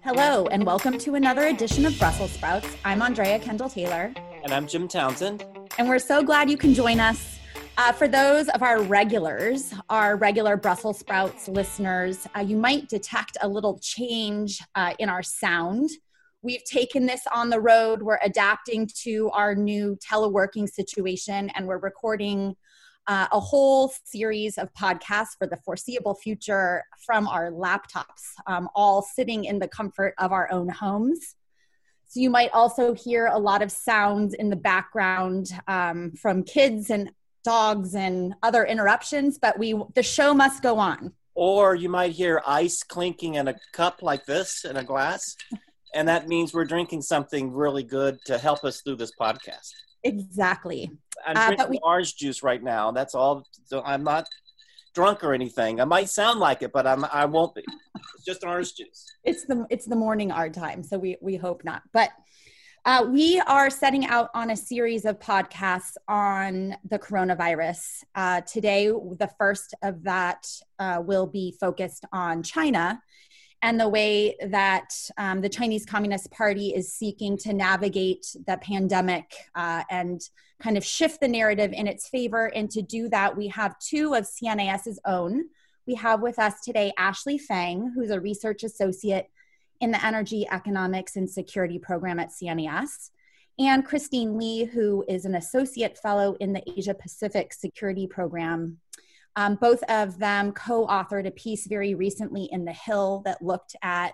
Hello, and welcome to another edition of Brussels Sprouts. I'm Andrea Kendall-Taylor. And I'm Jim Townsend. And we're so glad you can join us. For those of our regulars, our regular Brussels Sprouts listeners, you might detect a little change in our sound. We've taken this on the road. We're adapting to our new teleworking situation, and we're recording a whole series of podcasts for the foreseeable future from our laptops, all sitting in the comfort of our own homes. So you might also hear a lot of sounds in the background from kids and dogs and other interruptions, but the show must go on. Or you might hear ice clinking in a cup like this in a glass, and that means we're drinking something really good to help us through this podcast. Exactly. I'm drinking orange juice right now. That's all. So I'm not drunk or anything. I might sound like it, but I won't be. It's just orange juice. It's the morning our time, so we hope not. But we are setting out on a series of podcasts on the coronavirus. Today, the first of that will be focused on China and the way that the Chinese Communist Party is seeking to navigate the pandemic and kind of shift the narrative in its favor. And to do that, we have two of CNAS's own. We have with us today Ashley Fang, who's a research associate in the Energy, Economics, and Security program at CNAS, and Christine Lee, who is an associate fellow in the Asia Pacific Security program. Both of them co-authored a piece very recently in The Hill that looked at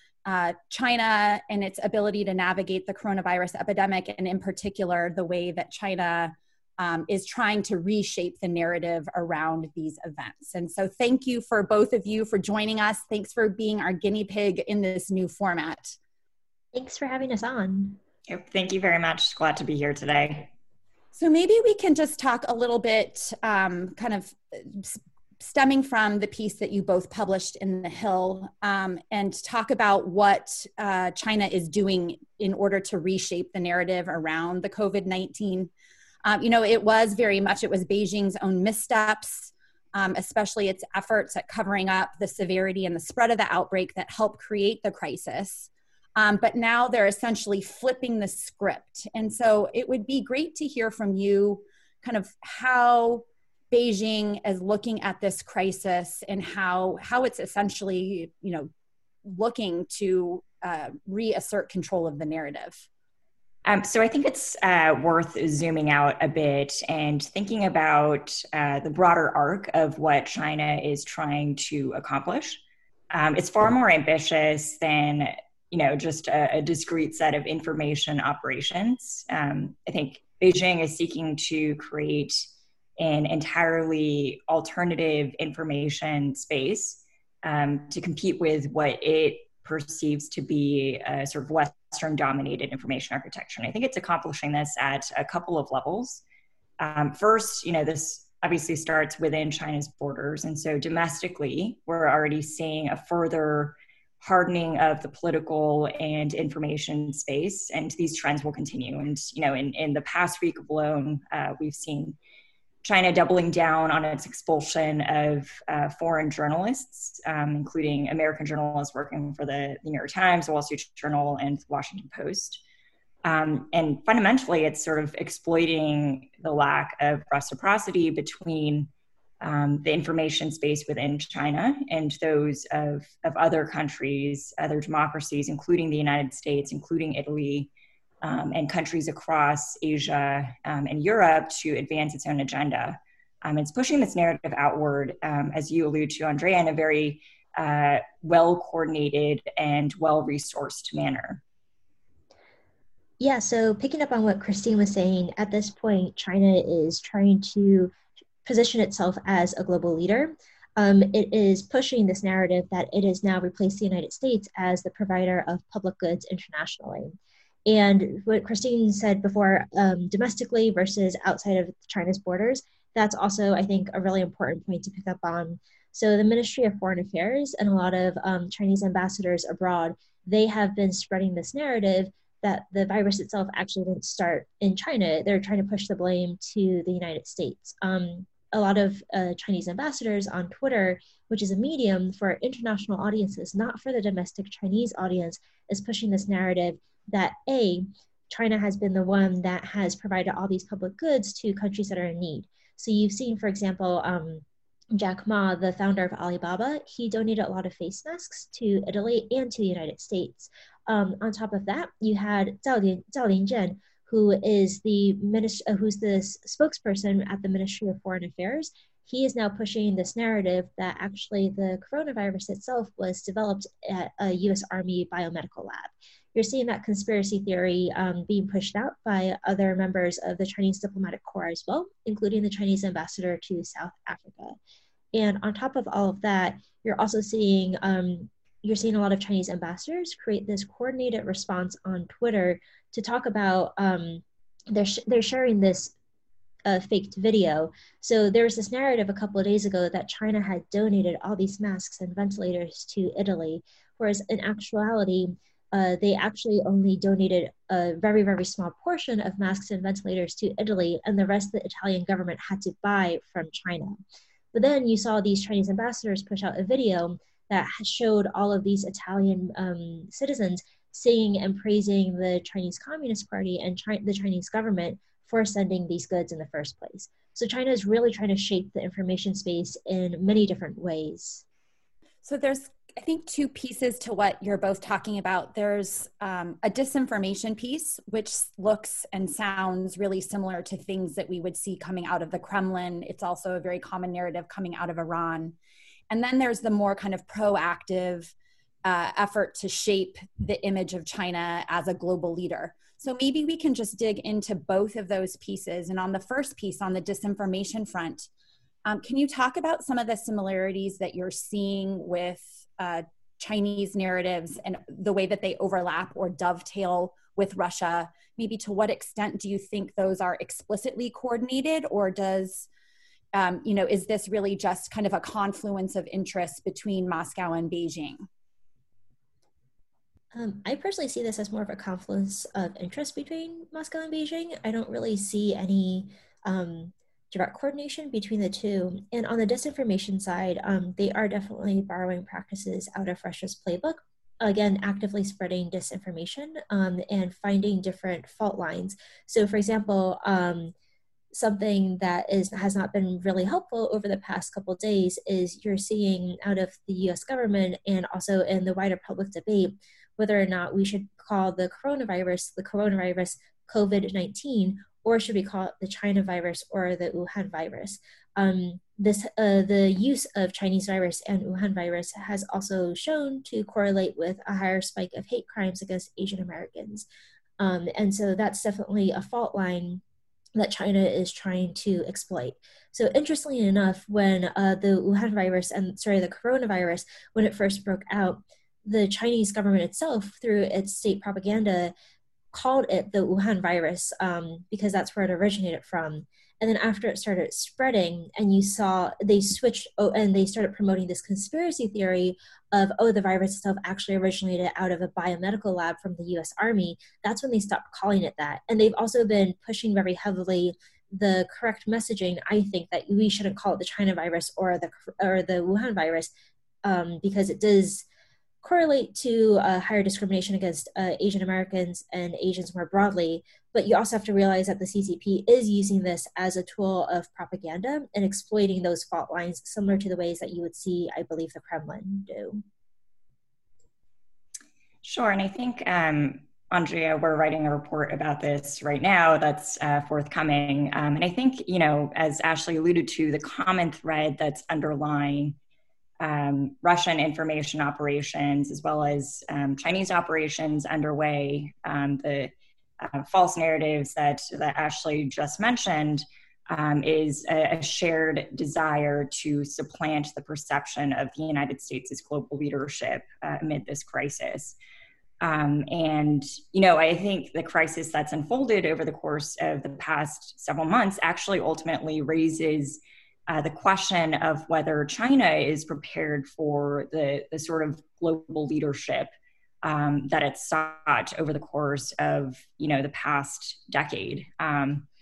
China and its ability to navigate the coronavirus epidemic, and in particular, the way that China is trying to reshape the narrative around these events. And so thank you for both of you for joining us. Thanks for being our guinea pig in this new format. Thanks for having us on. Yep, thank you very much. Glad to be here today. So maybe we can just talk a little bit kind of stemming from the piece that you both published in The Hill and talk about what China is doing in order to reshape the narrative around the COVID-19. It was Beijing's own missteps, especially its efforts at covering up the severity and the spread of the outbreak that helped create the crisis. But now they're essentially flipping the script. And so it would be great to hear from you kind of how Beijing is looking at this crisis and how it's essentially, looking to reassert control of the narrative. So I think it's worth zooming out a bit and thinking about the broader arc of what China is trying to accomplish. It's far more ambitious than, just a discrete set of information operations. I think Beijing is seeking to create an entirely alternative information space to compete with what it perceives to be a sort of Western-dominated information architecture. And I think it's accomplishing this at a couple of levels. First, this obviously starts within China's borders. And so domestically, we're already seeing a further hardening of the political and information space, and these trends will continue. And, in the past week alone, we've seen China doubling down on its expulsion of foreign journalists, including American journalists working for the New York Times, the Wall Street Journal, and the Washington Post. And fundamentally, it's sort of exploiting the lack of reciprocity between the information space within China and those of other countries, other democracies, including the United States, including Italy, and countries across Asia and Europe to advance its own agenda. It's pushing this narrative outward, as you allude to, Andrea, in a very well-coordinated and well-resourced manner. Yeah, so picking up on what Christine was saying, at this point, China is trying to position itself as a global leader. It is pushing this narrative that it has now replaced the United States as the provider of public goods internationally. And what Christine said before, domestically versus outside of China's borders, that's also, I think, a really important point to pick up on. So the Ministry of Foreign Affairs and a lot of Chinese ambassadors abroad, they have been spreading this narrative that the virus itself actually didn't start in China. They're trying to push the blame to the United States. a lot of Chinese ambassadors on Twitter, which is a medium for international audiences, not for the domestic Chinese audience, is pushing this narrative that China has been the one that has provided all these public goods to countries that are in need. So you've seen, for example, Jack Ma, the founder of Alibaba, he donated a lot of face masks to Italy and to the United States. On top of that, you had Zhao Linzhen, who is who's the spokesperson at the Ministry of Foreign Affairs. He is now pushing this narrative that actually the coronavirus itself was developed at a US Army biomedical lab. You're seeing that conspiracy theory being pushed out by other members of the Chinese diplomatic corps as well, including the Chinese ambassador to South Africa. And on top of all of that, you're also seeing a lot of Chinese ambassadors create this coordinated response on Twitter to talk about they're sharing this faked video. So there was this narrative a couple of days ago that China had donated all these masks and ventilators to Italy, whereas in actuality, they actually only donated a very, very small portion of masks and ventilators to Italy, and the rest the Italian government had to buy from China. But then you saw these Chinese ambassadors push out a video that showed all of these Italian citizens singing and praising the Chinese Communist Party and the Chinese government for sending these goods in the first place. So China is really trying to shape the information space in many different ways. So there's, I think, two pieces to what you're both talking about. There's a disinformation piece, which looks and sounds really similar to things that we would see coming out of the Kremlin. It's also a very common narrative coming out of Iran. And then there's the more kind of proactive effort to shape the image of China as a global leader. So maybe we can just dig into both of those pieces. And on the first piece, on the disinformation front, can you talk about some of the similarities that you're seeing with Chinese narratives and the way that they overlap or dovetail with Russia? Maybe to what extent do you think those are explicitly coordinated, or does, is this really just kind of a confluence of interests between Moscow and Beijing? I personally see this as more of a confluence of interest between Moscow and Beijing. I don't really see any direct coordination between the two. And on the disinformation side, they are definitely borrowing practices out of Russia's playbook. Again, actively spreading disinformation and finding different fault lines. So for example, something that has not been really helpful over the past couple of days is you're seeing out of the US government and also in the wider public debate whether or not we should call the coronavirus COVID-19, or should we call it the China virus or the Wuhan virus. The use of Chinese virus and Wuhan virus has also shown to correlate with a higher spike of hate crimes against Asian Americans. And so that's definitely a fault line that China is trying to exploit. So interestingly enough, when the coronavirus, when it first broke out, the Chinese government itself, through its state propaganda, called it the Wuhan virus because that's where it originated from. And then after it started spreading and you saw they switched and they started promoting this conspiracy theory of, the virus itself actually originated out of a biomedical lab from the US Army, that's when they stopped calling it that. And they've also been pushing very heavily the correct messaging, I think, that we shouldn't call it the China virus or the Wuhan virus because it does correlate to higher discrimination against Asian Americans and Asians more broadly. But you also have to realize that the CCP is using this as a tool of propaganda and exploiting those fault lines, similar to the ways that you would see, I believe, the Kremlin do. Sure, and I think, Andrea, we're writing a report about this right now that's forthcoming. And I think, as Ashley alluded to, the common thread that's underlying Russian information operations as well as Chinese operations underway, the false narratives that Ashley just mentioned is a shared desire to supplant the perception of the United States as global leadership amid this crisis. And I think the crisis that's unfolded over the course of the past several months actually ultimately raises the question of whether China is prepared for the sort of global leadership that it's sought over the course of, the past decade.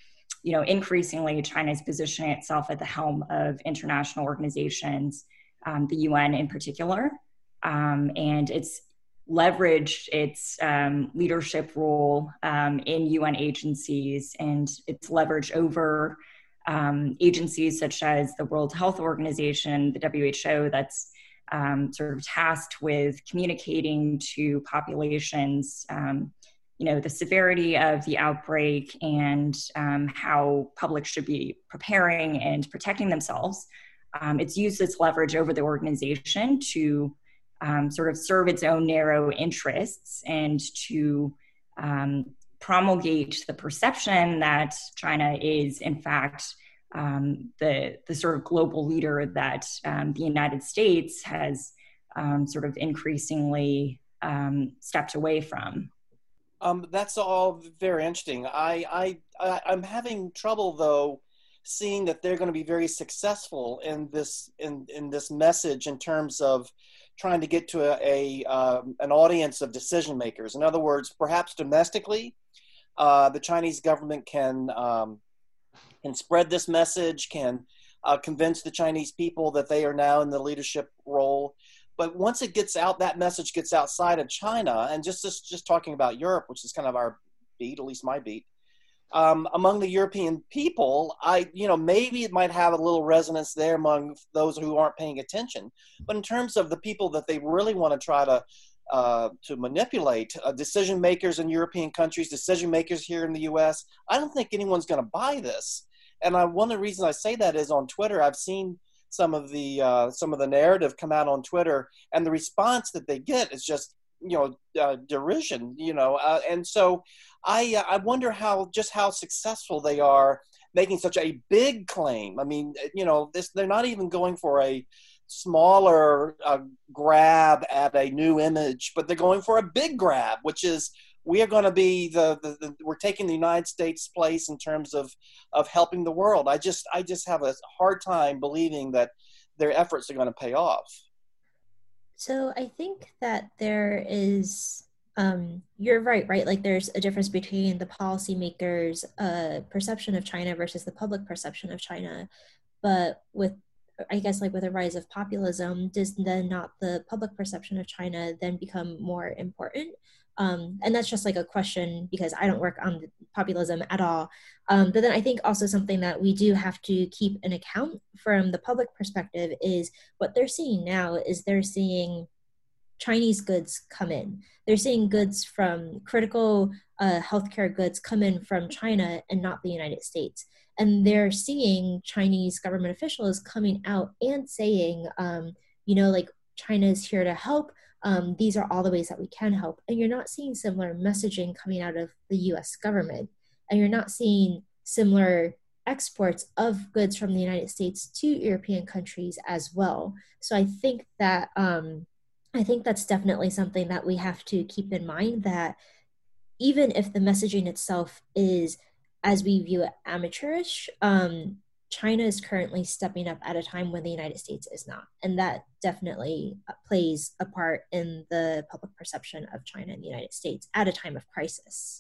increasingly China is positioning itself at the helm of international organizations, the UN in particular, and it's leveraged its leadership role in UN agencies, and it's leveraged over agencies such as the World Health Organization, the WHO, that's sort of tasked with communicating to populations, the severity of the outbreak and how public should be preparing and protecting themselves. It's used its leverage over the organization to sort of serve its own narrow interests and to promulgate the perception that China is, in fact, the sort of global leader that the United States has sort of increasingly stepped away from. That's all very interesting. I'm having trouble though seeing that they're going to be very successful in this message in terms of trying to get to an audience of decision makers. In other words, perhaps domestically, the Chinese government can spread this message, can convince the Chinese people that they are now in the leadership role. But once it gets out, that message gets outside of China, and just talking about Europe, which is kind of our beat, at least my beat, among the European people, maybe it might have a little resonance there among those who aren't paying attention. But in terms of the people that they really want to try to manipulate, decision makers in European countries, decision makers here in the U.S., I don't think anyone's going to buy this. And one of the reasons I say that is on Twitter, I've seen some of the narrative come out on Twitter, and the response that they get is just derision, and so I wonder how successful they are making such a big claim. I mean, they're not even going for a smaller grab at a new image, but they're going for a big grab, which is we are going to be we're taking the United States' place in terms of helping the world. I just have a hard time believing that their efforts are going to pay off. So I think that there is, you're right? Like there's a difference between the policymakers' perception of China versus the public perception of China. But with a rise of populism, does then not the public perception of China then become more important? And that's just like a question because I don't work on populism at all. But then I think also something that we do have to keep an account from the public perspective is what they're seeing now is they're seeing Chinese goods come in. They're seeing goods from critical healthcare goods come in from China and not the United States. And they're seeing Chinese government officials coming out and saying, China is here to help. These are all the ways that we can help. And you're not seeing similar messaging coming out of the US government. And you're not seeing similar exports of goods from the United States to European countries as well. So I think that's definitely something that we have to keep in mind, that even if the messaging itself is, as we view it, amateurish, China is currently stepping up at a time when the United States is not. And that definitely plays a part in the public perception of China and the United States at a time of crisis.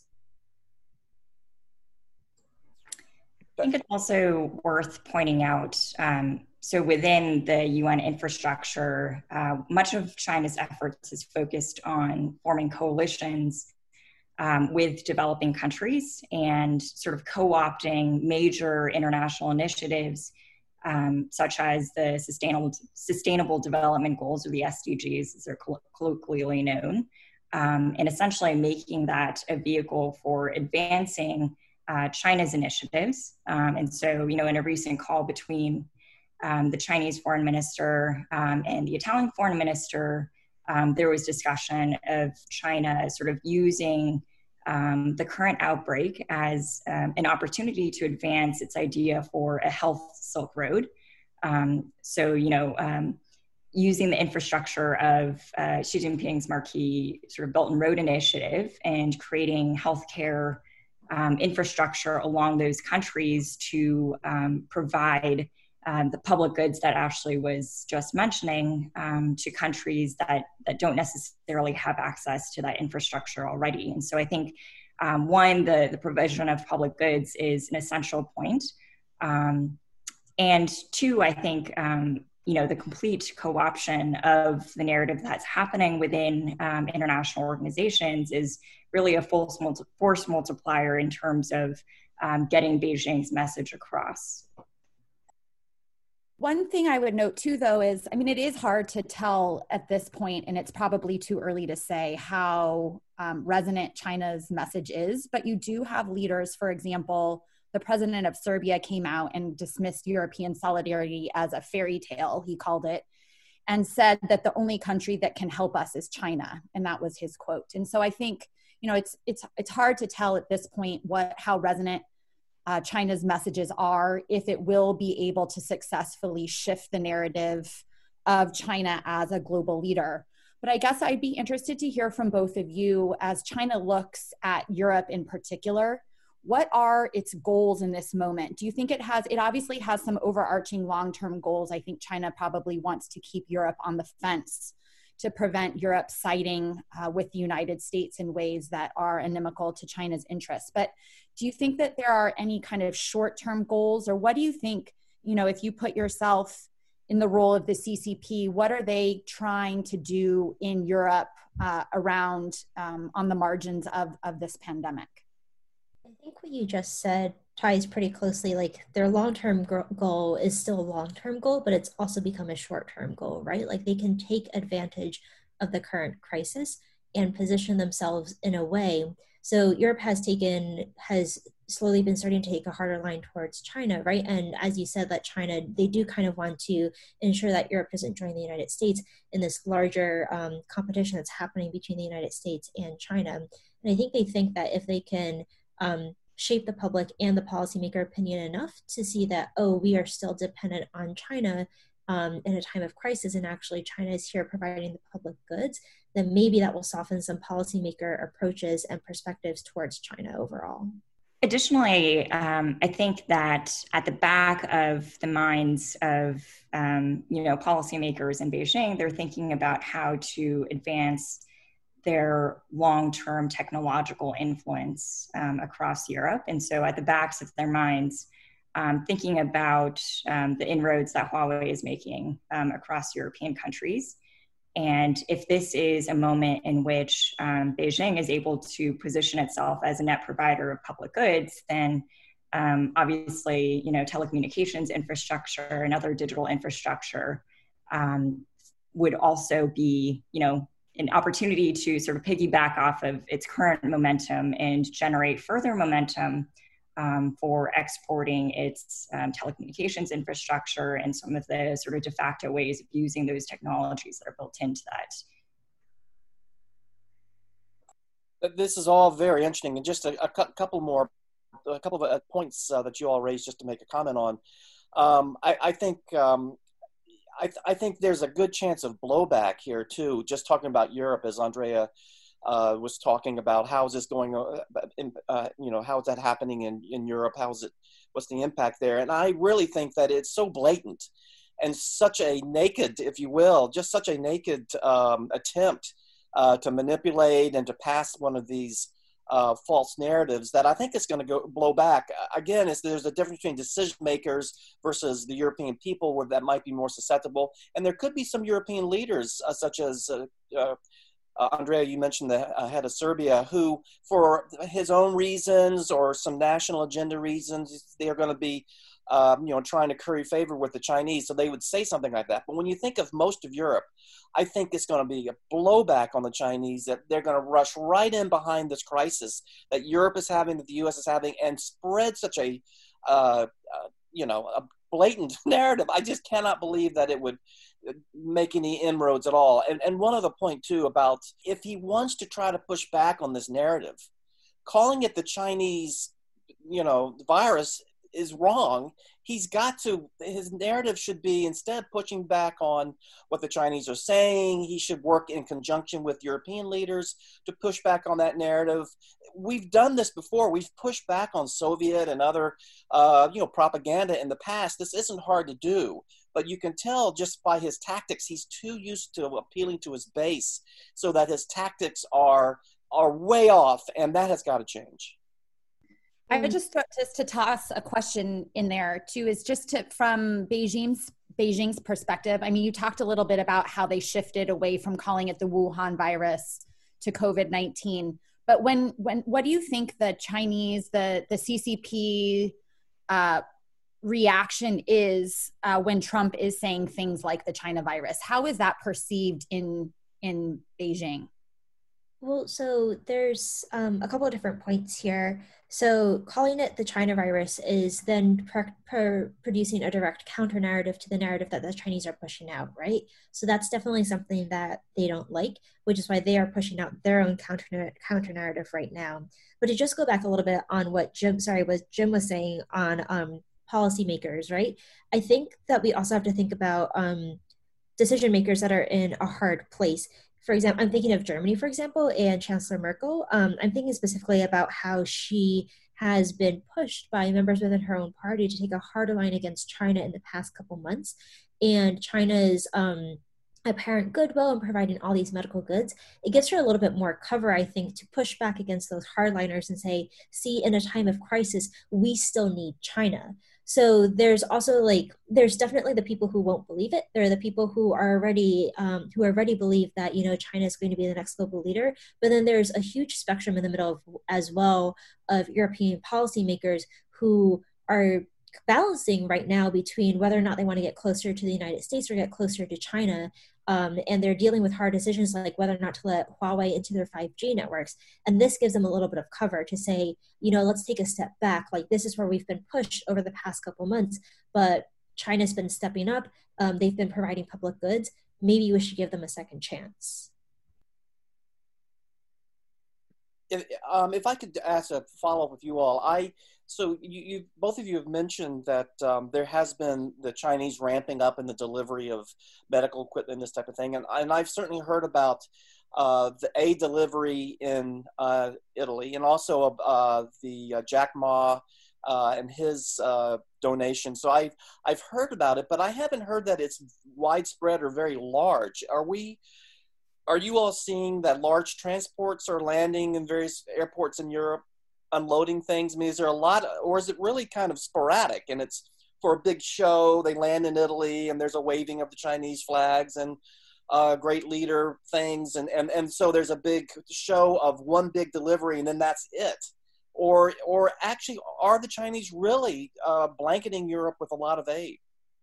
I think it's also worth pointing out, so within the UN infrastructure, much of China's efforts is focused on forming coalitions with developing countries and sort of co-opting major international initiatives, such as the Sustainable Development Goals, or the SDGs, as they're colloquially known, and essentially making that a vehicle for advancing China's initiatives. And so, in a recent call between the Chinese foreign minister and the Italian foreign minister, there was discussion of China sort of using the current outbreak as an opportunity to advance its idea for a health Silk Road. Using the infrastructure of Xi Jinping's marquee sort of Belt and Road Initiative and creating healthcare infrastructure along those countries to provide the public goods that Ashley was just mentioning to countries that don't necessarily have access to that infrastructure already. And so I think One, the provision of public goods is an essential point. And two, I think, the complete co-option of the narrative that's happening within international organizations is really a force multiplier in terms of getting Beijing's message across. One thing I would note too, though, is, it is hard to tell at this point, and it's probably too early to say how resonant China's message is, but you do have leaders, for example, the president of Serbia came out and dismissed European solidarity as a fairy tale, he called it, and said that the only country that can help us is China. And that was his quote. And so I think, it's hard to tell at this point how resonant China's messages are, if it will be able to successfully shift the narrative of China as a global leader. But I guess I'd be interested to hear from both of you, as China looks at Europe in particular. What are its goals in this moment? Do you think it obviously has some overarching long-term goals? I think China probably wants to keep Europe on the fence to prevent Europe siding with the United States in ways that are inimical to China's interests. But do you think that there are any kind of short-term goals, or what do you think, if you put yourself in the role of the CCP, what are they trying to do in Europe around on the margins of this pandemic? I think what you just said ties pretty closely. Like, their long-term goal is still a long-term goal, but it's also become a short-term goal, right? Like, they can take advantage of the current crisis and position themselves in a way. So Europe has slowly been starting to take a harder line towards China, right? And as you said, that China, they do kind of want to ensure that Europe doesn't join the United States in this larger competition that's happening between the United States and China. And I think that if they can shape the public and the policymaker opinion enough to see that, we are still dependent on China in a time of crisis, and actually China is here providing the public goods, then maybe that will soften some policymaker approaches and perspectives towards China overall. Additionally, I think that at the back of the minds of policymakers in Beijing, they're thinking about how to advance their long-term technological influence across Europe. And so at the backs of their minds, thinking about the inroads that Huawei is making across European countries. And if this is a moment in which Beijing is able to position itself as a net provider of public goods, then obviously, telecommunications infrastructure and other digital infrastructure would also be, an opportunity to sort of piggyback off of its current momentum and generate further momentum for exporting its telecommunications infrastructure and some of the sort of de facto ways of using those technologies that are built into that. This is all very interesting. And just a couple of points that you all raised just to make a comment on. I think there's a good chance of blowback here too. Just talking about Europe, as Andrea was talking about, how is this going? How is that happening in Europe? What's the impact there? And I really think that it's so blatant and such a naked, if you will, just such a naked attempt to manipulate and to pass one of these false narratives that I think it's going to blow back. Again, there's a difference between decision makers versus the European people where that might be more susceptible. And there could be some European leaders, such as Andrea, you mentioned the head of Serbia, who for his own reasons or some national agenda reasons, they are going to be trying to curry favor with the Chinese. So they would say something like that. But when you think of most of Europe, I think it's going to be a blowback on the Chinese, that they're going to rush right in behind this crisis that Europe is having, that the U.S. is having, and spread such a blatant narrative. I just cannot believe that it would make any inroads at all. And one other point too, about if he wants to try to push back on this narrative, calling it the Chinese, virus is wrong. His narrative should be instead pushing back on what the Chinese are saying. He should work in conjunction with European leaders to push back on that narrative. We've done this before. We've pushed back on Soviet and other, propaganda in the past. This isn't hard to do, but you can tell just by his tactics, he's too used to appealing to his base, so that his tactics are are way off, and that has got to change. I would just to toss a question in there too, is just from Beijing's perspective. I mean, you talked a little bit about how they shifted away from calling it the Wuhan virus to COVID-19. But what do you think the Chinese, the CCP reaction is when Trump is saying things like the China virus? How is that perceived in Beijing? Well, so there's a couple of different points here. So calling it the China virus is then producing a direct counter narrative to the narrative that the Chinese are pushing out, right? So that's definitely something that they don't like, which is why they are pushing out their own counter narrative right now. But to just go back a little bit on what Jim was saying on policymakers, right? I think that we also have to think about decision makers that are in a hard place. For example, I'm thinking of Germany, for example, and Chancellor Merkel. I'm thinking specifically about how she has been pushed by members within her own party to take a harder line against China in the past couple months. And China's apparent goodwill in providing all these medical goods, it gives her a little bit more cover, I think, to push back against those hardliners and say, see, in a time of crisis, we still need China. So there's also there's definitely the people who won't believe it. There are the people who already believe that, China is going to be the next global leader. But then there's a huge spectrum in the middle as well of European policymakers who are balancing right now between whether or not they want to get closer to the United States or get closer to China. And they're dealing with hard decisions like whether or not to let Huawei into their 5G networks. And this gives them a little bit of cover to say, let's take a step back. Like, this is where we've been pushed over the past couple months, but China's been stepping up. They've been providing public goods. Maybe we should give them a second chance. If I could ask a follow-up with you all, so you both of you have mentioned that there has been the Chinese ramping up in the delivery of medical equipment, this type of thing, and I've certainly heard about the aid delivery in Italy, and also the Jack Ma and his donation. So I've heard about it, but I haven't heard that it's widespread or very large. Are you all seeing that large transports are landing in various airports in Europe, unloading things? I mean, is there a lot, or is it really kind of sporadic and it's for a big show? They land in Italy and there's a waving of the Chinese flags and great leader things. And so there's a big show of one big delivery and then that's it. Or actually, are the Chinese really blanketing Europe with a lot of aid?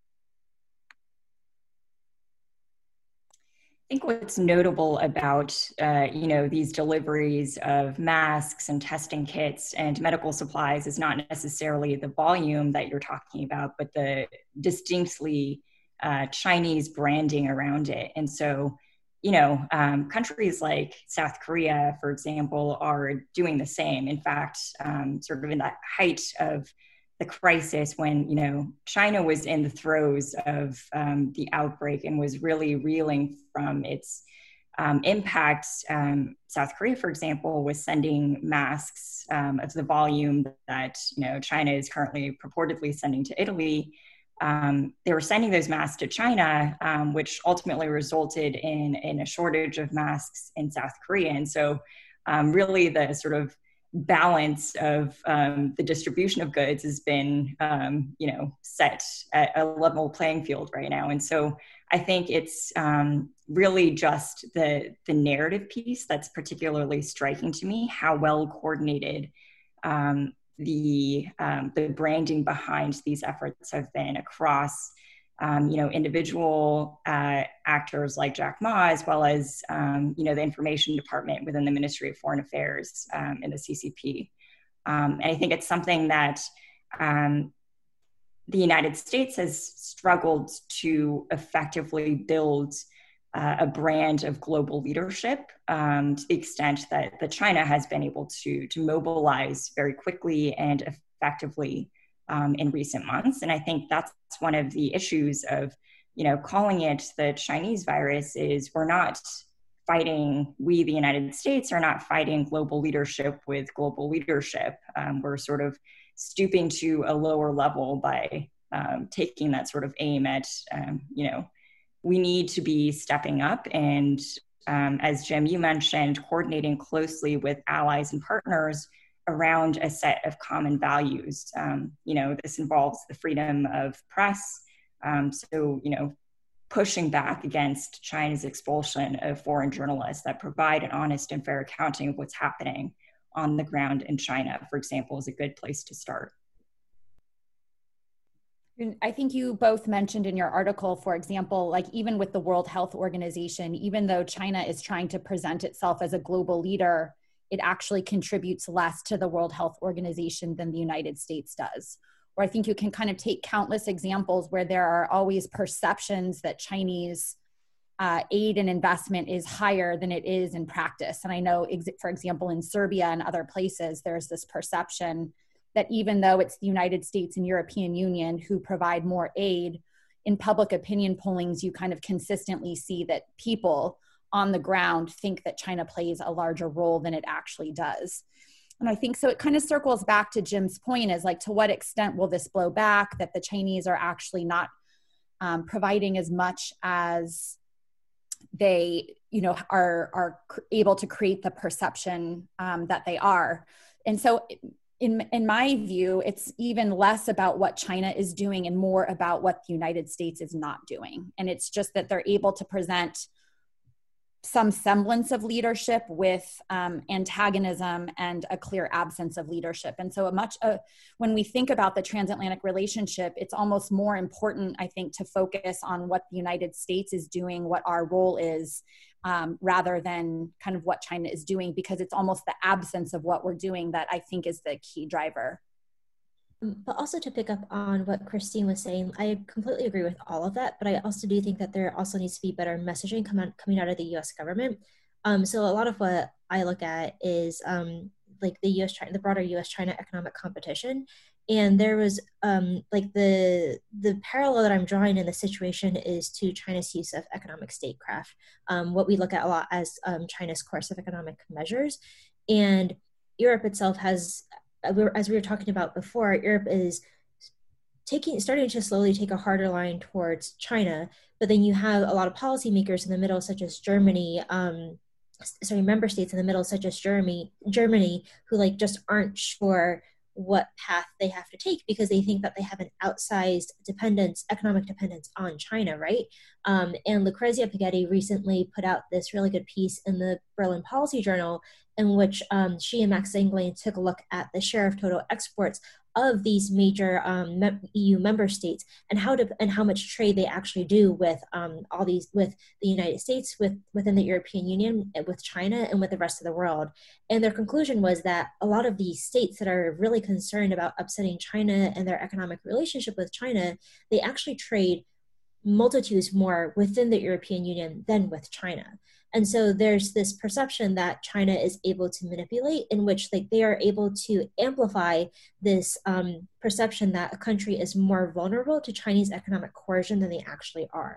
I think what's notable about, these deliveries of masks and testing kits and medical supplies is not necessarily the volume that you're talking about, but the distinctly Chinese branding around it. And so, countries like South Korea, for example, are doing the same. In fact, sort of in the height of the crisis when, China was in the throes of the outbreak and was really reeling from its impact. South Korea, for example, was sending masks of the volume that, China is currently purportedly sending to Italy. They were sending those masks to China, which ultimately resulted in a shortage of masks in South Korea. And so really the sort of balance of the distribution of goods has been, set at a level playing field right now. And so I think it's really just the narrative piece that's particularly striking to me, how well coordinated the branding behind these efforts have been across, individual actors like Jack Ma, as well as, the information department within the Ministry of Foreign Affairs in the CCP. And I think it's something that the United States has struggled to effectively build a brand of global leadership to the extent that China has been able to mobilize very quickly and effectively in recent months. And I think that's one of the issues of, calling it the Chinese virus is we, the United States, are not fighting global leadership with global leadership. We're sort of stooping to a lower level by taking that sort of aim at, we need to be stepping up and as Jim, you mentioned, coordinating closely with allies and partners around a set of common values. This involves the freedom of press. Pushing back against China's expulsion of foreign journalists that provide an honest and fair accounting of what's happening on the ground in China, for example, is a good place to start. I think you both mentioned in your article, for example, like even with the World Health Organization, even though China is trying to present itself as a global leader, it actually contributes less to the World Health Organization than the United States does. Or I think you can kind of take countless examples where there are always perceptions that Chinese aid and investment is higher than it is in practice. And I know, for example, in Serbia and other places, there's this perception that even though it's the United States and European Union who provide more aid, in public opinion pollings, you kind of consistently see that people on the ground think that China plays a larger role than it actually does. And I think so it kind of circles back to Jim's point, is like, to what extent will this blow back, that the Chinese are actually not providing as much as they, are able to create the perception that they are. And so in my view, it's even less about what China is doing and more about what the United States is not doing. And it's just that they're able to present some semblance of leadership with antagonism and a clear absence of leadership. And so when we think about the transatlantic relationship, it's almost more important, I think, to focus on what the United States is doing, what our role is, rather than kind of what China is doing, because it's almost the absence of what we're doing that I think is the key driver. But also, to pick up on what Christine was saying, I completely agree with all of that, but I also do think that there also needs to be better messaging coming out of the US government. So a lot of what I look at is like the broader US-China economic competition. And there was like the parallel that I'm drawing in the situation is to China's use of economic statecraft, what we look at a lot as China's course of economic measures. And Europe itself has, as we were talking about before, Europe is starting to slowly take a harder line towards China, but then you have a lot of policymakers in the middle, such as member states in the middle, such as Germany, who like just aren't sure what path they have to take because they think that they have an outsized economic dependence on China, right? And Lucrezia Pighetti recently put out this really good piece in the Berlin Policy Journal in which she and Max Zenglein took a look at the share of total exports of these major EU member states and how much trade they actually do with with the United States, within the European Union, with China, and with the rest of the world. And their conclusion was that a lot of these states that are really concerned about upsetting China and their economic relationship with China, they actually trade multitudes more within the European Union than with China. And so there's this perception that China is able to manipulate, in which like they are able to amplify this perception that a country is more vulnerable to Chinese economic coercion than they actually are.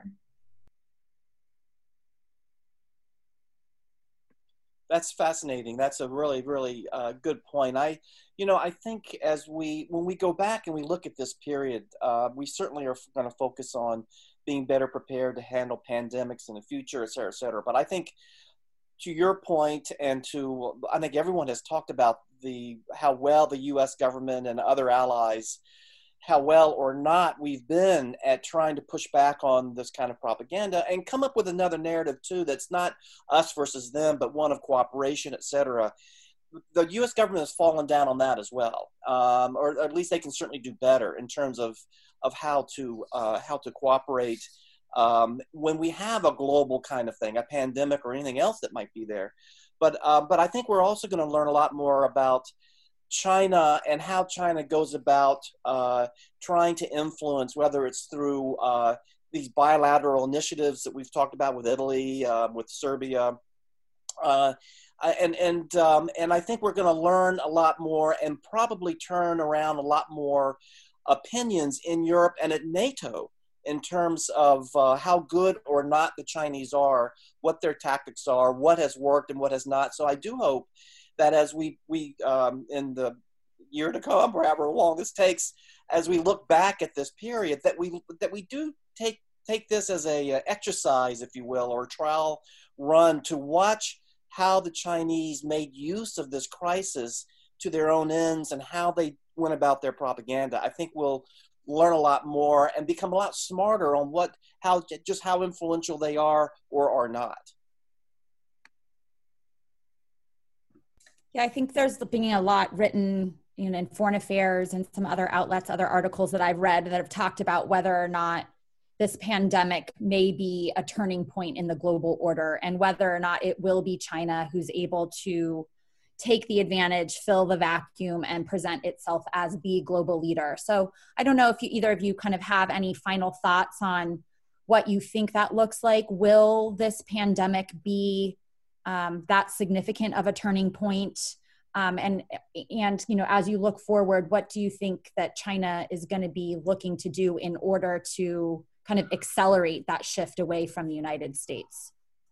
That's fascinating. That's a really, really good point. I think when we go back and we look at this period, we certainly are going to focus on being better prepared to handle pandemics in the future, et cetera, et cetera. But I think, to your point, and I think everyone has talked about how well the U.S. government and other allies, how well or not we've been at trying to push back on this kind of propaganda and come up with another narrative too that's not us versus them, but one of cooperation, et cetera. The U.S. government has fallen down on that as well, or at least they can certainly do better in terms of how to cooperate when we have a global kind of thing, a pandemic or anything else that might be there. But I think we're also going to learn a lot more about China and how China goes about trying to influence, whether it's through these bilateral initiatives that we've talked about with Italy, with Serbia. And I think we're going to learn a lot more and probably turn around a lot more opinions in Europe and at NATO in terms of how good or not the Chinese are, what their tactics are, what has worked and what has not. So I do hope that as we in the year to come, or however long this takes, as we look back at this period, that we do take take this as a exercise, if you will, or trial run to watch how the Chinese made use of this crisis to their own ends and how they went about their propaganda. I think we'll learn a lot more and become a lot smarter on how influential they are or are not. Yeah, I think there's being a lot written in Foreign Affairs and some other outlets, other articles that I've read that have talked about whether or not this pandemic may be a turning point in the global order and whether or not it will be China who's able to take the advantage, fill the vacuum, and present itself as the global leader. So I don't know if either of you kind of have any final thoughts on what you think that looks like. Will this pandemic be that significant of a turning point? And as you look forward, what do you think that China is going to be looking to do in order to kind of accelerate that shift away from the United States?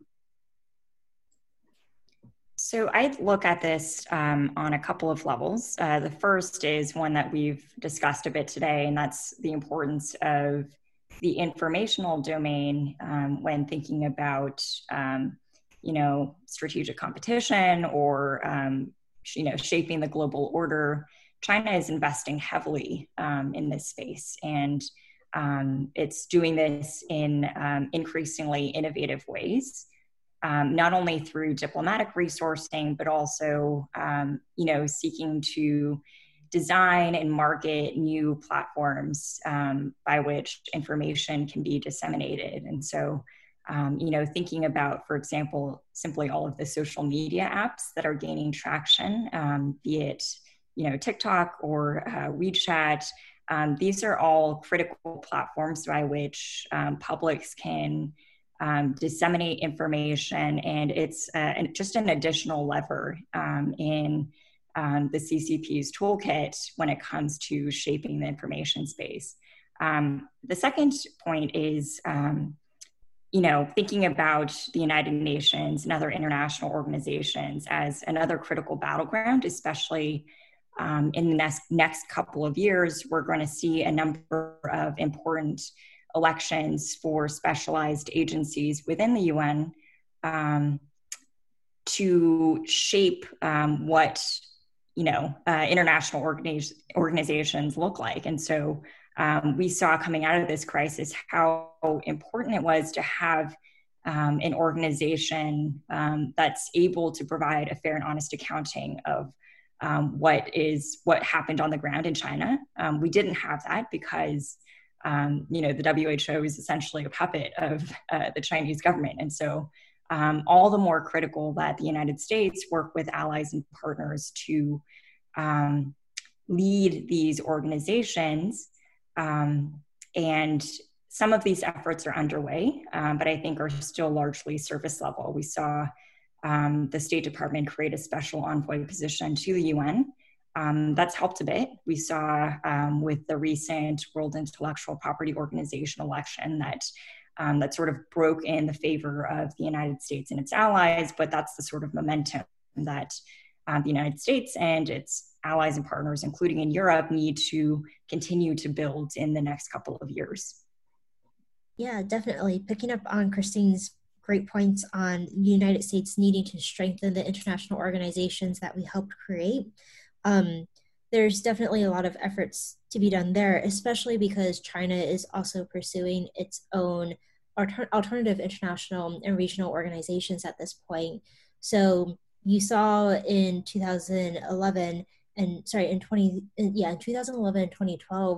So I look at this on a couple of levels. The first is one that we've discussed a bit today, and that's the importance of the informational domain when thinking about, strategic competition or, shaping the global order. China is investing heavily in this space, and it's doing this in increasingly innovative ways. Not only through diplomatic resourcing, but also, seeking to design and market new platforms by which information can be disseminated. And so, thinking about, for example, simply all of the social media apps that are gaining traction, be it, TikTok or WeChat, these are all critical platforms by which publics can disseminate information, and it's just an additional lever in the CCP's toolkit when it comes to shaping the information space. The second point is, thinking about the United Nations and other international organizations as another critical battleground, especially in the next couple of years. We're going to see a number of important elections for specialized agencies within the UN to shape what international organizations look like. And so we saw coming out of this crisis how important it was to have an organization that's able to provide a fair and honest accounting of what happened on the ground in China. We didn't have that because the WHO is essentially a puppet of the Chinese government. And so all the more critical that the United States work with allies and partners to lead these organizations. And some of these efforts are underway, but I think are still largely surface level. We saw the State Department create a special envoy position to the UN. That's helped a bit. We saw with the recent World Intellectual Property Organization election that sort of broke in the favor of the United States and its allies, but that's the sort of momentum that the United States and its allies and partners, including in Europe, need to continue to build in the next couple of years. Yeah, definitely. Picking up on Christine's great points on the United States needing to strengthen the international organizations that we helped create. There's definitely a lot of efforts to be done there, especially because China is also pursuing its own alternative international and regional organizations at this point. So you saw in 2011 and 2011 and 2012,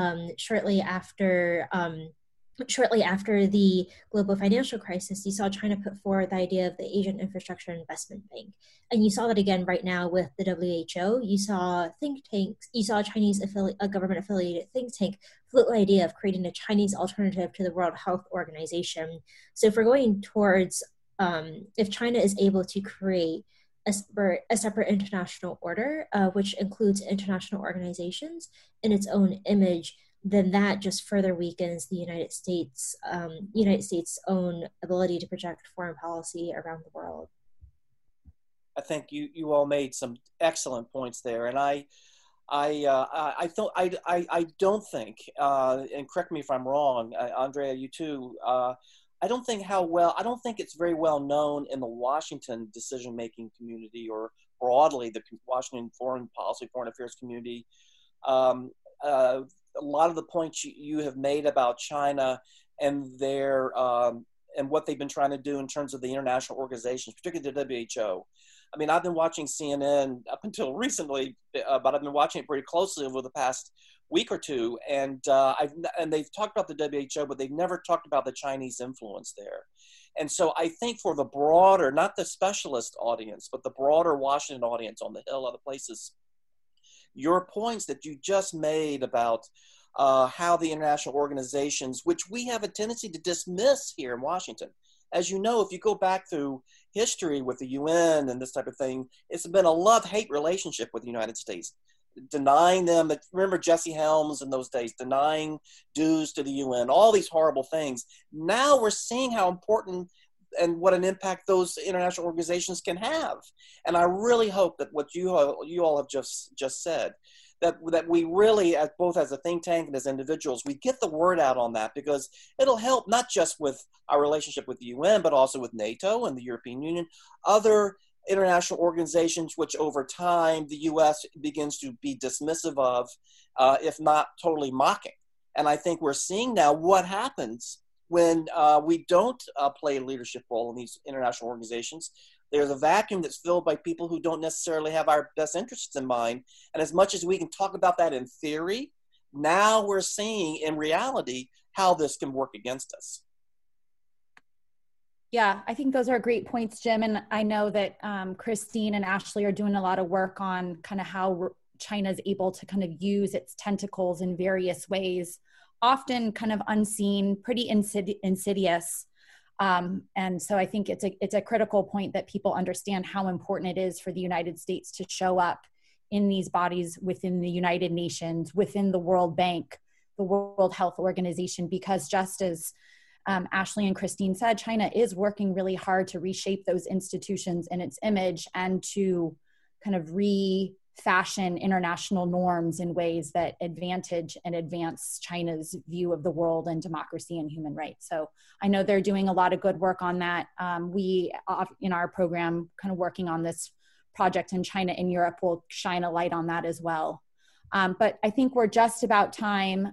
shortly after the global financial crisis, you saw China put forward the idea of the Asian Infrastructure Investment Bank. And you saw that again right now with the WHO. You saw think tanks, you saw a government affiliated think tank float the idea of creating a Chinese alternative to the World Health Organization. So if we're going towards, if China is able to create a separate international order, which includes international organizations in its own image, then that just further weakens the United States' own ability to project foreign policy around the world. I think you all made some excellent points there, and I I don't think, and correct me if I'm wrong, Andrea, you too. I don't think it's very well known in the Washington decision-making community or broadly the Washington foreign policy, foreign affairs community. A lot of the points you have made about China and their and what they've been trying to do in terms of the international organizations, particularly the WHO. I mean, I've been watching CNN up until recently, but I've been watching it pretty closely over the past week or two, and they've talked about the WHO, but they've never talked about the Chinese influence there. And so I think for the broader, not the specialist audience, but the broader Washington audience on the Hill, other places, your points that you just made about how the international organizations, which we have a tendency to dismiss here in Washington. As you know, if you go back through history with the UN and this type of thing, it's been a love-hate relationship with the United States, denying them. Remember Jesse Helms in those days, denying dues to the UN, all these horrible things. Now we're seeing how important and what an impact those international organizations can have. And I really hope that what you all have just said, that we really, both as a think tank and as individuals, we get the word out on that, because it'll help not just with our relationship with the UN, but also with NATO and the European Union, other international organizations which over time the U.S. begins to be dismissive of, if not totally mocking. And I think we're seeing now what happens when we don't play a leadership role in these international organizations. There's a vacuum that's filled by people who don't necessarily have our best interests in mind. And as much as we can talk about that in theory, now we're seeing in reality how this can work against us. Yeah, I think those are great points, Jim. And I know that Christine and Ashley are doing a lot of work on kind of how China is able to kind of use its tentacles in various ways, often kind of unseen, pretty insidious. And so I think it's a critical point that people understand how important it is for the United States to show up in these bodies within the United Nations, within the World Bank, the World Health Organization, because just as Ashley and Christine said, China is working really hard to reshape those institutions and its image and to kind of refashion international norms in ways that advantage and advance China's view of the world and democracy and human rights. So I know they're doing a lot of good work on that. We, in our program, kind of working on this project in China and Europe, will shine a light on that as well. But I think we're just about time.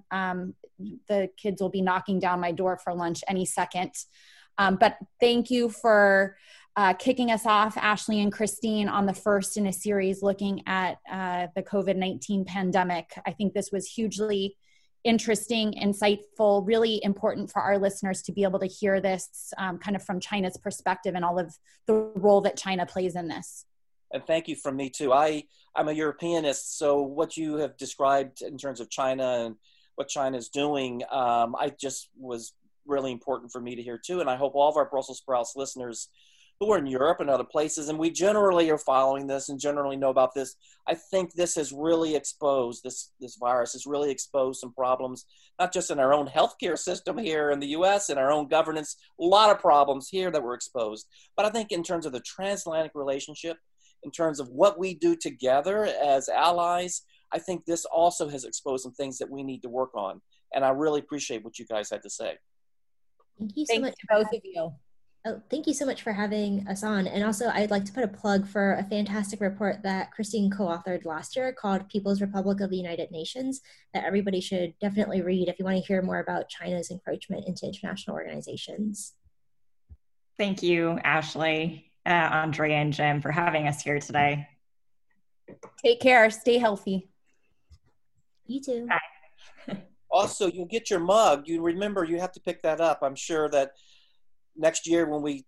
The kids will be knocking down my door for lunch any second. But thank you for kicking us off, Ashley and Christine, on the first in a series looking at the COVID-19 pandemic. I think this was hugely interesting, insightful, really important for our listeners to be able to hear this kind of from China's perspective and all of the role that China plays in this. And thank you from me too. I'm a Europeanist, so what you have described in terms of China and what China is doing, I just was really important for me to hear too. And I hope all of our Brussels Sprouts listeners who are in Europe and other places, and we generally are following this and generally know about this, I think this has really exposed, this virus has really exposed some problems, not just in our own healthcare system here in the US and our own governance, a lot of problems here that were exposed. But I think in terms of the transatlantic relationship, in terms of what we do together as allies, I think this also has exposed some things that we need to work on. And I really appreciate what you guys had to say. Thank you so much to both of you. Oh, thank you so much for having us on. And also, I'd like to put a plug for a fantastic report that Christine co-authored last year called People's Republic of the United Nations that everybody should definitely read if you want to hear more about China's encroachment into international organizations. Thank you, Ashley, Andrea, and Jim, for having us here today. Take care. Stay healthy. You too. Bye. Also, you'll get your mug. You remember you have to pick that up. I'm sure that next year when we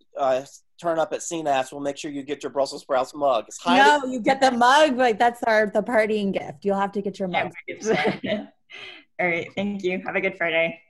turn up at CNAS, we'll make sure you get your Brussels sprouts mug. No, you get the mug. Like that's the partying gift. You'll have to get your mug. All right. Thank you. Have a good Friday.